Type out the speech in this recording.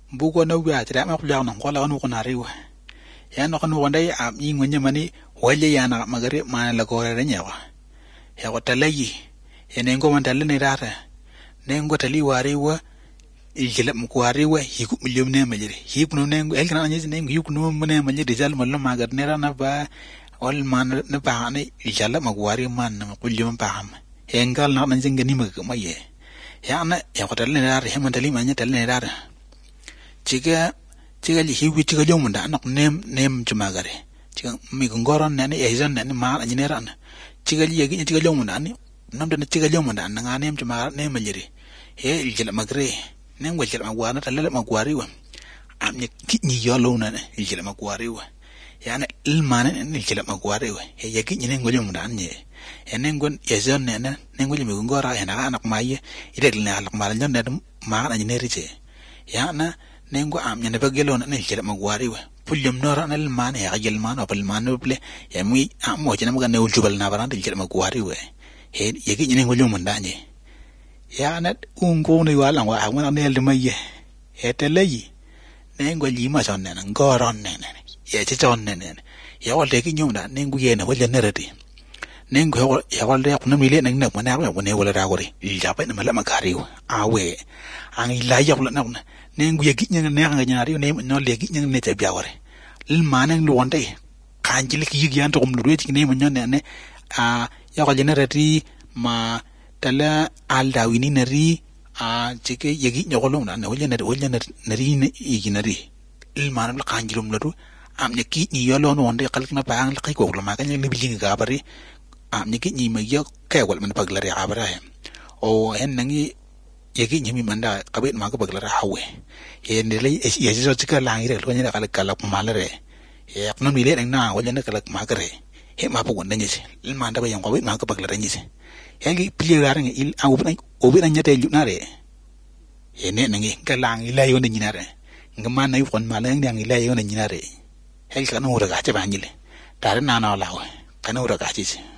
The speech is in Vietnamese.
buko na wi atra ma kulya na kola no kuna riwa ya no kono wandai am yin wanya mani wale ya na magare ma la ko re nyawa ya ko talayi ya nengo man talle ne rara nengo tali warewa igila mko warewa hiku milyum ne majire hiku no nengo el kana nyi nengo hiku no mne majire jal mallo magar ne rana ba wal man ne ba ne igala magwari man na kulyum ba ham hengal na nan jinga ni maye ya na ya ko talle ne rara heman tali manya talle ne rara chiga li hiwi chiga jomunda anak nem chumagare chiga mi ngoron ne ya izan ne ma anyine ran chiga li yegi chiga jomunda ani namda ne chiga jomunda an nga nem chumagare ne majire he igila magre nem wajil magwana talle magwari wa amne kinyi yolo na ne igila magwari wa yana ilmane ne igila magwari wa he yegi ne ngojomunda anye enengon yazon ne ne ngoli mi ngora yana anak maye ide ne alak malan ne ma anyine riche yana nengo am nyane bagelo na igila magwari wa pulyum nora na ilmane ya gil mano pal mano ple ya mi amo jina mga ne uljubal na baranda igila magwari wa he yegi ne ngojomunda anye ya na ungo ni wala wa awon ne le maye eteleyi nengo lima sonne ngoron ne ya ti sonne ne ya wal de ki nyumda nengo yena wala nerati nengo ya wal de kuna mile nang na mana wa ne wala ragori ya pa na mala magari awe ang ilaya wala na nengo yegi nyang ne nga nyari ne no le gi nyang ne te biaware il manang lu wonde kanjil ki yigi anto kum lu ti ne mo ne ya wal nerati ma tala alda wini nari chike yegi nyogolom na wala nari iginari ilmanam la kanjilum ladu am nyaki ni yolo no wonde kalkna baang la ko la makanya ni bilinga gabari am nyaki ni ma yo kay wal man paglari gabara o en nangi yegi nyimi manda kabet ma ko paglari hawe en le yesi so chika langire lo nyana kala malare e akno mi le na wala na kala magare he ma po wonde nyese ilmanda ba yang ko ma ko paglari nyese yangi pilier ngi il obi na nyate junare ene nangi kalang ila yo nyinare ngama na yukon malang yang ila yo nyinare hel kana ura ga te bangile tare na na lawe kana ura ga chi